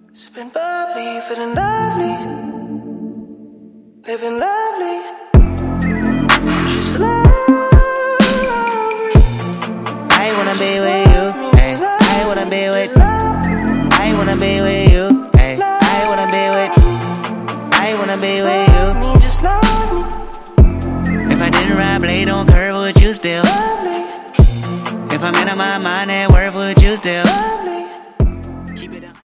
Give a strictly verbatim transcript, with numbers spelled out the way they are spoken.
Sipping bubbly, feeling lovely, living lovely. She's lovely. I wanna be with you, ay. I wanna be with. I wanna be with you, ay. I wanna be with. I wanna be with you. Me, just love me. If I didn't ride blade on curve, would you still? Lovely, If I'm in my mind at work, would you still? lovely. Keep it up.